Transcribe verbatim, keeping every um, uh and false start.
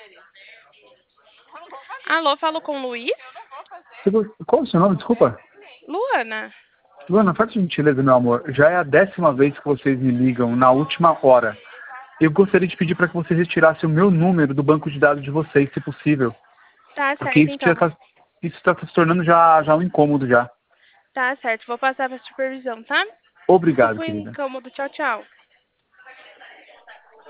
Alô, falo com o Luiz? Qual é o seu nome, desculpa? Luana. Luana, faz gentileza, meu amor. Já é a décima vez que vocês me ligam na última hora. Eu gostaria de pedir para que você retirasse o meu número do banco de dados de vocês, se possível. Tá Porque certo, isso então. está isso tá se tornando já, já um incômodo já. Tá certo, vou passar pra supervisão, tá? Obrigado, Desculpa o querida. incômodo. Tchau, tchau.